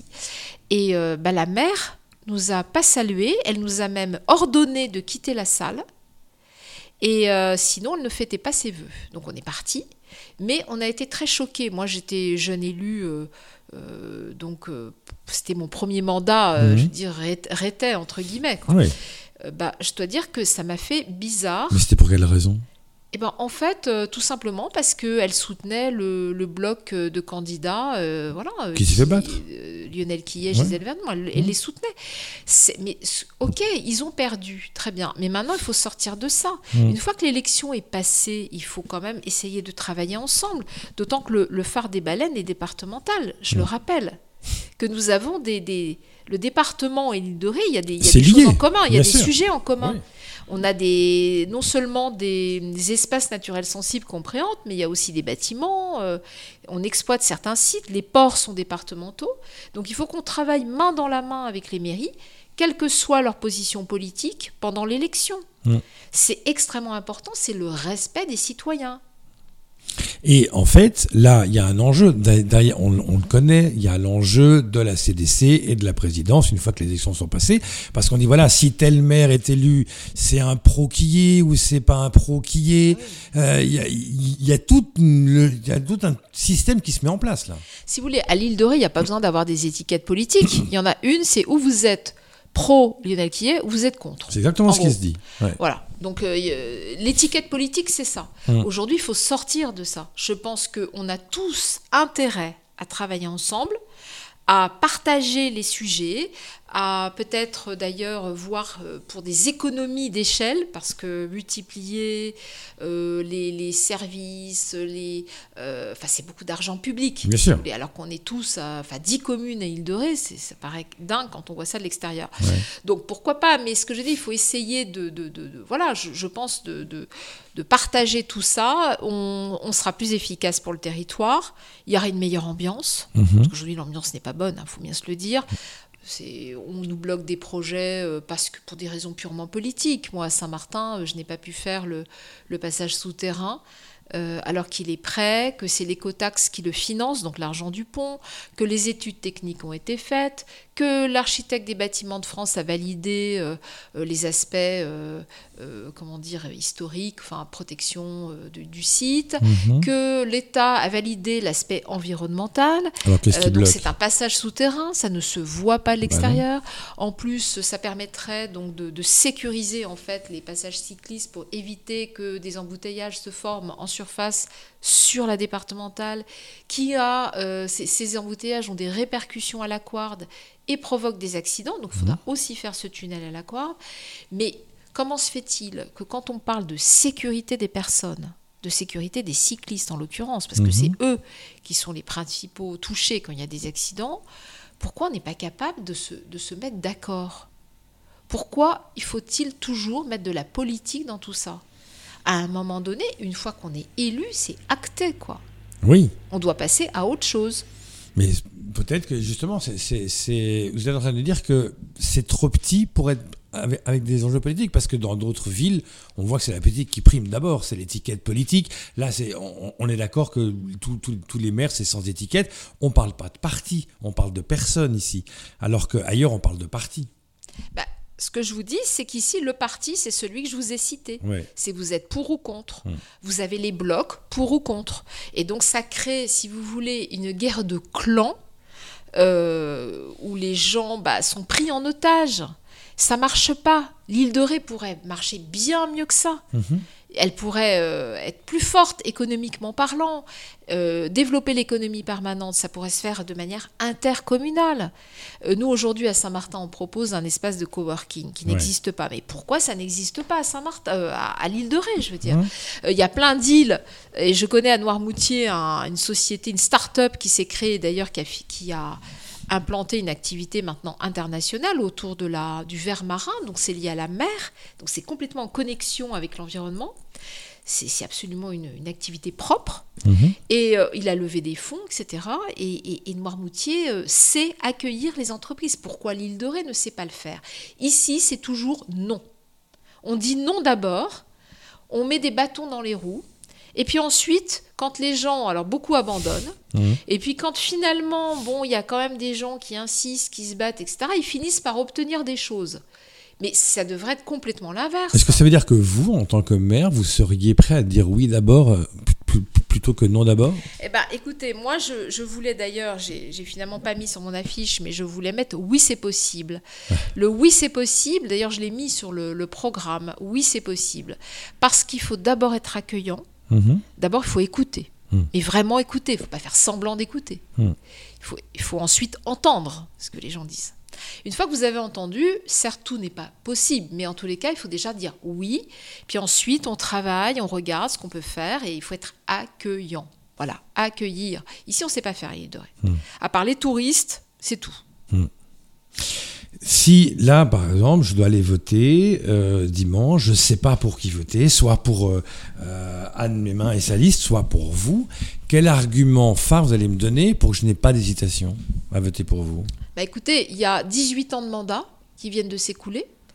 Et euh, bah, la maire nous a pas salués, elle nous a même ordonné de quitter la salle, et euh, sinon elle ne fêtait pas ses vœux. Donc on est parti, mais on a été très choqués. Moi j'étais jeune élue, euh, euh, donc euh, c'était mon premier mandat, euh, mmh. je veux dire Rétais entre guillemets. Quoi. Oui. Euh, bah, je dois dire que ça m'a fait bizarre. Mais c'était pour quelle raison ? Eh ben, en fait, euh, tout simplement parce qu'elle soutenait le, le bloc de candidats. Euh, voilà, euh, qui s'est fait battre euh, Lionel Quillet, Gisèle ouais. Vernon, elle, elle mmh. les soutenait. C'est, mais ok, ils ont perdu, très bien. Mais maintenant, il faut sortir de ça. Mmh. Une fois que l'élection est passée, il faut quand même essayer de travailler ensemble. D'autant que le, le phare des baleines est départemental, je mmh. le rappelle. Que nous avons des, des... Le département et l'île de Ré, il y a des, il y a des choses en commun, il y a des sûr. Sujets en commun. Oui. On a des, non seulement des, des espaces naturels sensibles qu'on préhente, mais il y a aussi des bâtiments, euh, on exploite certains sites, les ports sont départementaux, donc il faut qu'on travaille main dans la main avec les mairies, quelle que soit leur position politique, pendant l'élection. Mmh. C'est extrêmement important, c'est le respect des citoyens. Et en fait, là, il y a un enjeu. Derrière, on, on le connaît, il y a l'enjeu de la C D C et de la présidence une fois que les élections sont passées. Parce qu'on dit, voilà, si tel maire est élu, c'est un pro qui est ou c'est pas un pro qui est. Euh, il y a, il y a tout le, il y a tout un système qui se met en place, là. Si vous voulez, à l'île de Ré, il n'y a pas besoin d'avoir des étiquettes politiques. Il y en a une, c'est où vous êtes pro Lionel Quillet ou vous êtes contre. C'est exactement en ce gros. qui se dit. Ouais. Voilà. Donc euh, l'étiquette politique, c'est ça. Hum. Aujourd'hui, il faut sortir de ça. Je pense qu'on a tous intérêt à travailler ensemble, à partager les sujets, à peut-être d'ailleurs voir pour des économies d'échelle, parce que multiplier euh, les, les services, les, euh, enfin, c'est beaucoup d'argent public. Bien sûr. Et alors qu'on est tous à enfin, dix communes à Île-de-Ré, c'est, ça paraît dingue quand on voit ça de l'extérieur. Ouais. Donc pourquoi pas, mais ce que je dis, il faut essayer de, de, de, de voilà, je, je pense de, de, de partager tout ça, on, on sera plus efficace pour le territoire, il y aura une meilleure ambiance, mm-hmm. parce qu'aujourd'hui l'ambiance n'est pas bonne, il hein, faut bien se le dire. C'est, on nous bloque des projets euh, parce que pour des raisons purement politiques. Moi, à Saint-Martin, euh, je n'ai pas pu faire le, le passage souterrain euh, alors qu'il est prêt, que c'est l'écotaxe qui le finance, donc l'argent du pont, que les études techniques ont été faites, que l'architecte des bâtiments de France a validé euh, euh, les aspects, euh, euh, comment dire, historiques, enfin protection euh, du, du site, mmh. que l'État a validé l'aspect environnemental. Alors qu'est-ce qui euh, donc bloque ? c'est un passage souterrain, ça ne se voit pas de l'extérieur. Bah en plus, ça permettrait donc de, de sécuriser en fait les passages cyclistes pour éviter que des embouteillages se forment en surface sur la départementale, qui a euh, ces, ces embouteillages ont des répercussions à la Couarde et provoquent des accidents, donc il faudra mmh. aussi faire ce tunnel à la Couarde. Mais comment se fait-il que quand on parle de sécurité des personnes, de sécurité des cyclistes en l'occurrence, parce que mmh. c'est eux qui sont les principaux touchés quand il y a des accidents, pourquoi on n'est pas capable de se, de se mettre d'accord ? Pourquoi il faut-il toujours mettre de la politique dans tout ça ? À un moment donné, une fois qu'on est élu, c'est acté, quoi. Oui. On doit passer à autre chose. Mais peut-être que justement, c'est, c'est, c'est... vous êtes en train de dire que c'est trop petit pour être avec, avec des enjeux politiques, parce que dans d'autres villes, on voit que c'est la politique qui prime d'abord, c'est l'étiquette politique. Là, c'est, on, on est d'accord que tous tout, tout les maires, c'est sans étiquette. On ne parle pas de parti, on parle de personnes ici, alors qu'ailleurs, on parle de parti. Bah. Ce que je vous dis, c'est qu'ici, le parti, c'est celui que je vous ai cité. Ouais. C'est vous êtes pour ou contre. Hum. Vous avez les blocs pour ou contre. Et donc, ça crée, si vous voulez, une guerre de clans euh, où les gens bah, sont pris en otage. Ça ne marche pas. L'île de Ré pourrait marcher bien mieux que ça. Mmh. Elle pourrait euh, être plus forte économiquement parlant, euh, développer l'économie permanente, ça pourrait se faire de manière intercommunale. Euh, nous, aujourd'hui, à Saint-Martin, on propose un espace de coworking qui ouais. n'existe pas. Mais pourquoi ça n'existe pas à Saint-Martin, euh, à, à l'île de Ré, je veux dire ? Il mmh. euh, y a plein d'îles, et je connais à Noirmoutier un, une société, une start-up qui s'est créée, d'ailleurs, qui a... Qui a implanter une activité maintenant internationale autour de la, du ver marin, donc c'est lié à la mer, donc c'est complètement en connexion avec l'environnement, c'est, c'est absolument une, une activité propre, mmh. et euh, il a levé des fonds, et cetera, et, et, et Noirmoutier euh, sait accueillir les entreprises. Pourquoi l'île de Ré ne sait pas le faire ? Ici, c'est toujours non. On dit non d'abord, on met des bâtons dans les roues, et puis ensuite, quand les gens, alors beaucoup abandonnent, mmh. et puis quand finalement, bon, il y a quand même des gens qui insistent, qui se battent, et cetera, ils finissent par obtenir des choses. Mais ça devrait être complètement l'inverse. Est-ce que ça veut dire que vous, en tant que maire, vous seriez prêt à dire oui d'abord euh, p- p- plutôt que non d'abord ? Eh bien, écoutez, moi, je, je voulais d'ailleurs, j'ai, j'ai finalement pas mis sur mon affiche, mais je voulais mettre « oui, c'est possible ». Le « oui, c'est possible », d'ailleurs, je l'ai mis sur le, le programme « oui, c'est possible », parce qu'il faut d'abord être accueillant. Mmh. D'abord, il faut écouter, mmh. mais vraiment écouter. Il ne faut pas faire semblant d'écouter. Mmh. Il faut, il faut ensuite entendre ce que les gens disent. Une fois que vous avez entendu, certes, tout n'est pas possible, mais en tous les cas, il faut déjà dire oui. Puis ensuite, on travaille, on regarde ce qu'on peut faire et il faut être accueillant. Voilà, accueillir. Ici, on ne sait pas faire l'île de Ré. Mmh. À part les touristes, c'est tout. Mmh. Si là, par exemple, je dois aller voter euh, dimanche, je ne sais pas pour qui voter, soit pour euh, euh, Anne Mémin et sa liste, soit pour vous, quel argument phare vous allez me donner pour que je n'ai pas d'hésitation à voter pour vous ? Bah écoutez, il y a dix-huit ans de mandat qui viennent de s'écouler.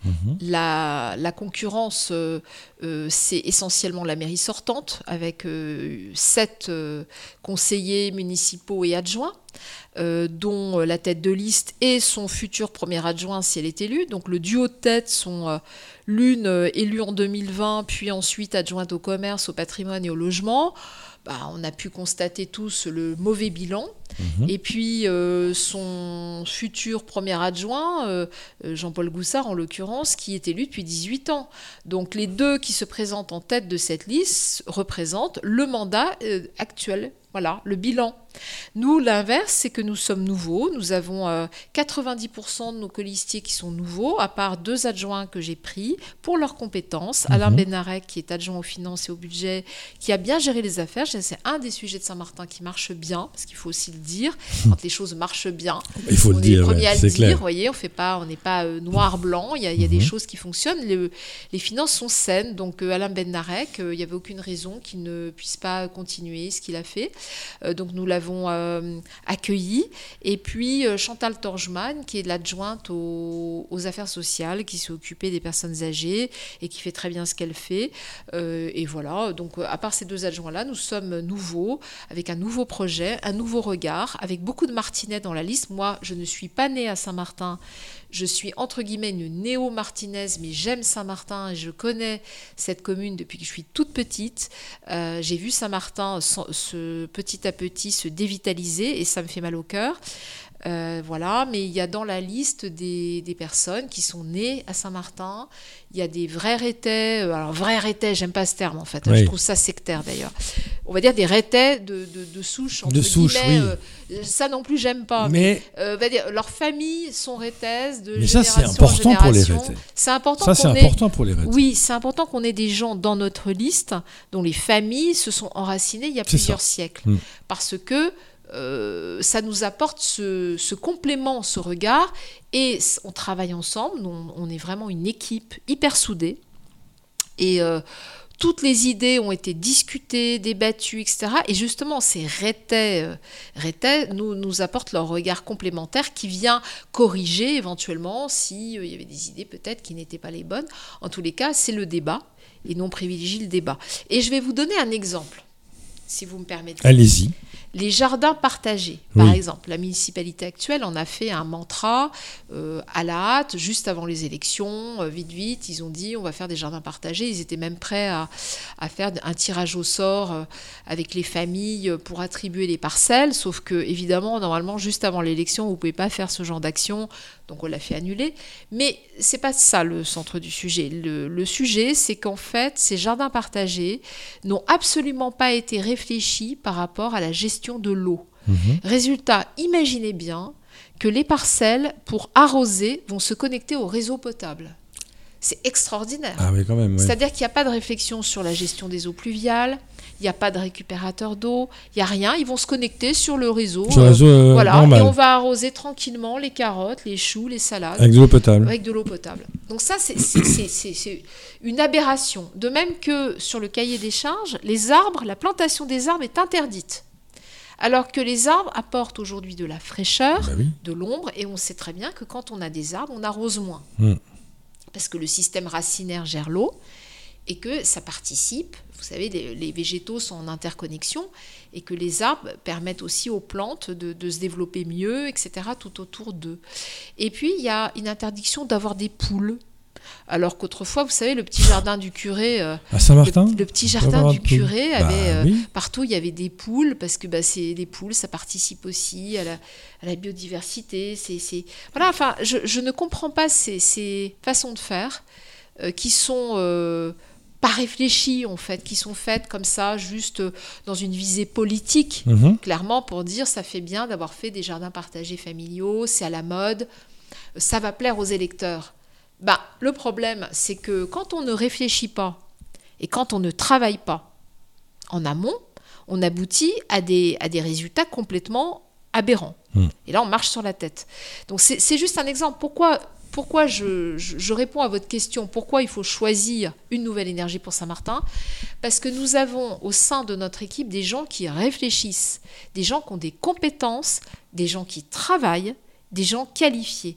Mmh. La, la concurrence, euh, euh, c'est essentiellement la mairie sortante, avec euh, sept euh, conseillers municipaux et adjoints, euh, dont la tête de liste et son futur premier adjoint si elle est élue. Donc le duo de tête sont euh, l'une euh, élue en deux mille vingt, puis ensuite adjointe au commerce, au patrimoine et au logement. Bah, on a pu constater tous le mauvais bilan. Mmh. Et puis euh, son futur premier adjoint, euh, Jean-Paul Goussard en l'occurrence, qui est élu depuis dix-huit ans. Donc les deux qui se présentent en tête de cette liste représentent le mandat euh, actuel. Voilà, le bilan. Nous, l'inverse, c'est que nous sommes nouveaux. Nous avons euh, quatre-vingt-dix pour cent de nos colistiers qui sont nouveaux, à part deux adjoints que j'ai pris pour leurs compétences. Mmh. Alain Benarek, qui est adjoint aux finances et au budget, qui a bien géré les affaires. C'est un des sujets de Saint-Martin qui marche bien, parce qu'il faut aussi le dire. Quand les choses marchent bien, il faut on le est dire, les premiers ouais, à c'est le clair. dire. Voyez, on fait pas, on n'est pas euh, noir-blanc. Il y a, il y a mmh. des choses qui fonctionnent. Le, les finances sont saines. Donc euh, Alain Benarek, euh, il n'y avait aucune raison qu'il ne puisse pas continuer ce qu'il a fait. Euh, donc nous l'avons euh, accueilli. Et puis euh, Chantal Torgeman, qui est l'adjointe aux, aux affaires sociales, qui s'est occupée des personnes âgées et qui fait très bien ce qu'elle fait. Euh, et voilà, donc à part ces deux adjoints-là, nous sommes nouveaux, avec un nouveau projet, un nouveau regard, avec beaucoup de Martinets dans la liste. Moi, je ne suis pas née à Saint-Martin. Je suis entre guillemets une néo-martinaise, mais j'aime Saint-Martin et je connais cette commune depuis que je suis toute petite. Euh, j'ai vu Saint-Martin se, se, petit à petit se dévitaliser et ça me fait mal au cœur. Euh, voilà, mais il y a dans la liste des, des personnes qui sont nées à Saint-Martin. Il y a des vrais rétais, alors vrais rétais, j'aime pas ce terme en fait, oui. Je trouve ça sectaire d'ailleurs. On va dire des rétais de, de, de souche, entre de souche, oui. Euh, ça non plus j'aime pas. Mais, mais euh, va dire, leurs familles sont rétaises de mais génération ça c'est important en pour les génération. rétais. C'est important. Ça c'est qu'on important ait... pour les rétais. Oui, c'est important qu'on ait des gens dans notre liste dont les familles se sont enracinées il y a c'est plusieurs ça. siècles, hum. parce que Euh, ça nous apporte ce, ce complément, ce regard, et on travaille ensemble, on, on est vraiment une équipe hyper soudée, et euh, toutes les idées ont été discutées, débattues, et cetera. Et justement, ces rétais, euh, rétais nous, nous apportent leur regard complémentaire qui vient corriger éventuellement s'il euh, y avait des idées peut-être qui n'étaient pas les bonnes. En tous les cas, c'est le débat, et nous on privilégie le débat. Et je vais vous donner un exemple, si vous me permettez. Allez-y. Les jardins partagés, par oui. exemple. La municipalité actuelle en a fait un mantra euh, à la hâte, juste avant les élections, euh, vite, vite, ils ont dit on va faire des jardins partagés. Ils étaient même prêts à, à faire un tirage au sort euh, avec les familles pour attribuer les parcelles, sauf que, évidemment, normalement, juste avant l'élection, vous ne pouvez pas faire ce genre d'action, donc on l'a fait annuler. Mais ce n'est pas ça le centre du sujet. Le, le sujet, c'est qu'en fait, ces jardins partagés n'ont absolument pas été réfléchis par rapport à la gestion de l'eau. Mmh. Résultat, imaginez bien que les parcelles, pour arroser, vont se connecter au réseau potable. C'est extraordinaire. Ah oui, quand même. Oui. C'est-à-dire qu'il n'y a pas de réflexion sur la gestion des eaux pluviales, il n'y a pas de récupérateur d'eau, il n'y a rien. Ils vont se connecter sur le réseau. Sur le réseau euh, voilà, normal. Et on va arroser tranquillement les carottes, les choux, les salades. Avec de l'eau potable. Avec de l'eau potable. Donc ça, c'est, c'est, c'est, c'est, c'est une aberration. De même que sur le cahier des charges, les arbres, la plantation des arbres est interdite. Alors que les arbres apportent aujourd'hui de la fraîcheur, bah oui. de l'ombre, et on sait très bien que quand on a des arbres, on arrose moins. Mmh. Parce que le système racinaire gère l'eau, et que ça participe, vous savez, les, les végétaux sont en interconnexion, et que les arbres permettent aussi aux plantes de, de se développer mieux, et cetera, tout autour d'eux. Et puis, il y a une interdiction d'avoir des poules. Alors qu'autrefois, vous savez, le petit jardin du curé, euh, à Saint-Martin, le, le petit jardin du curé avait bah, euh, oui. partout, il y avait des poules parce que bah, c'est les poules, ça participe aussi à la, à la biodiversité. C'est, c'est... Voilà, enfin, je, je ne comprends pas ces, ces façons de faire euh, qui sont euh, pas réfléchies en fait, qui sont faites comme ça, juste dans une visée politique, mm-hmm. clairement pour dire ça fait bien d'avoir fait des jardins partagés familiaux, c'est à la mode, ça va plaire aux électeurs. Bah, le problème, c'est que quand on ne réfléchit pas et quand on ne travaille pas en amont, on aboutit à des, à des résultats complètement aberrants. Mmh. Et là, on marche sur la tête. Donc, c'est, c'est juste un exemple. Pourquoi, pourquoi je, je, je réponds à votre question, pourquoi il faut choisir une nouvelle énergie pour Saint-Martin ? Parce que nous avons au sein de notre équipe des gens qui réfléchissent, des gens qui ont des compétences, des gens qui travaillent, des gens qualifiés.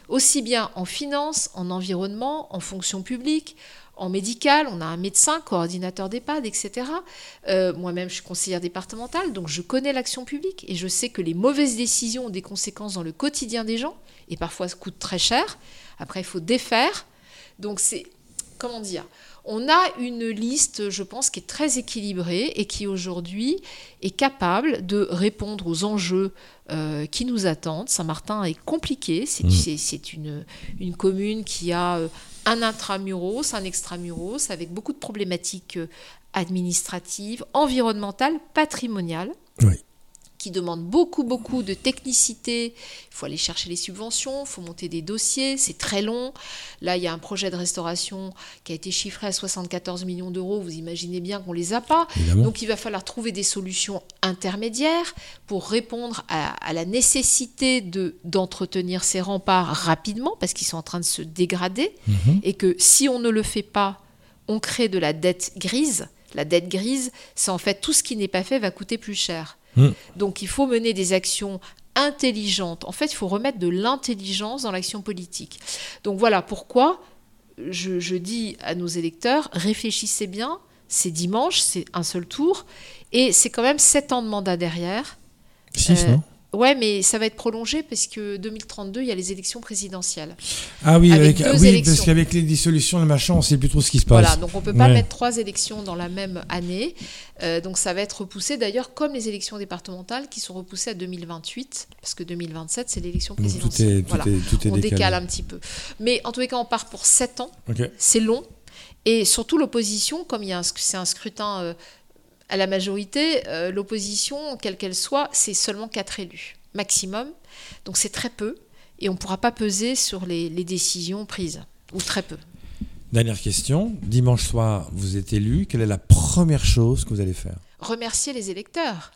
aussi bien en finance, en environnement, en fonction publique, en médical. On a un médecin, coordinateur d'EHPAD, et cetera. Euh, moi-même, je suis conseillère départementale, donc je connais l'action publique et je sais que les mauvaises décisions ont des conséquences dans le quotidien des gens et parfois ça coûte très cher. Après, il faut défaire. Donc, c'est, comment dire, on a une liste, je pense, qui est très équilibrée et qui aujourd'hui est capable de répondre aux enjeux euh, qui nous attendent. Saint-Martin est compliqué, c'est, mmh. c'est, c'est une, une commune qui a euh, un intramuros, un extramuros, avec beaucoup de problématiques euh, administratives, environnementales, patrimoniales. Oui. Qui demande beaucoup, beaucoup de technicité. Il faut aller chercher les subventions, il faut monter des dossiers, c'est très long. Là, il y a un projet de restauration qui a été chiffré à soixante-quatorze millions d'euros. Vous imaginez bien qu'on ne les a pas. Évidemment. Donc, il va falloir trouver des solutions intermédiaires pour répondre à, à la nécessité de, d'entretenir ces remparts rapidement parce qu'ils sont en train de se dégrader. Mmh. Et que si on ne le fait pas, on crée de la dette grise. La dette grise, c'est en fait tout ce qui n'est pas fait va coûter plus cher. Mmh. Donc il faut mener des actions intelligentes. En fait, il faut remettre de l'intelligence dans l'action politique. Donc voilà pourquoi je, je dis à nos électeurs, réfléchissez bien, c'est dimanche, c'est un seul tour, et c'est quand même sept ans de mandat derrière. Six, euh, non ? Ouais, mais ça va être prolongé parce que deux mille trente-deux, il y a les élections présidentielles. Ah oui, avec, avec oui élections. Parce qu'avec les dissolutions, le machin, on ne sait plus trop ce qui se passe. Voilà, donc on ne peut pas ouais. mettre trois élections dans la même année. Euh, donc ça va être repoussé, d'ailleurs, comme les élections départementales qui sont repoussées à deux mille vingt-huit, parce que deux mille vingt-sept, c'est l'élection présidentielle. Tout est, tout voilà. est, tout est on décalé. décale un petit peu. Mais en tous les cas, on part pour sept ans. Okay. C'est long. Et surtout, l'opposition, comme il y a un, c'est un scrutin euh, à la majorité, euh, l'opposition, quelle qu'elle soit, c'est seulement quatre élus. Maximum, donc c'est très peu et on ne pourra pas peser sur les, les décisions prises, ou très peu. Dernière question, dimanche soir vous êtes élu, quelle est la première chose que vous allez faire ? Remercier les électeurs.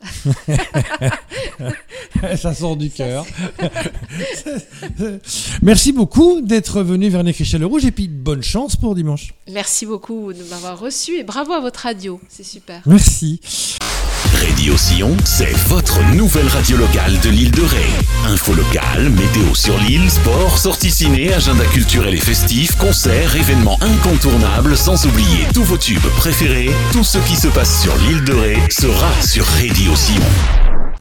Ça sort du cœur. Merci beaucoup d'être venu Véronique Richel-Le-Rouge et puis bonne chance pour dimanche. Merci beaucoup de m'avoir reçu et bravo à votre radio, c'est super. Merci. Radio Sillon, c'est votre nouvelle radio locale de l'île de Ré. Info locale, météo sur l'île, sport, sorties ciné, agenda culturel et festif, concerts, événements incontournables, sans oublier tous vos tubes préférés. Tout ce qui se passe sur l'île de Ré sera sur Radio Sillon.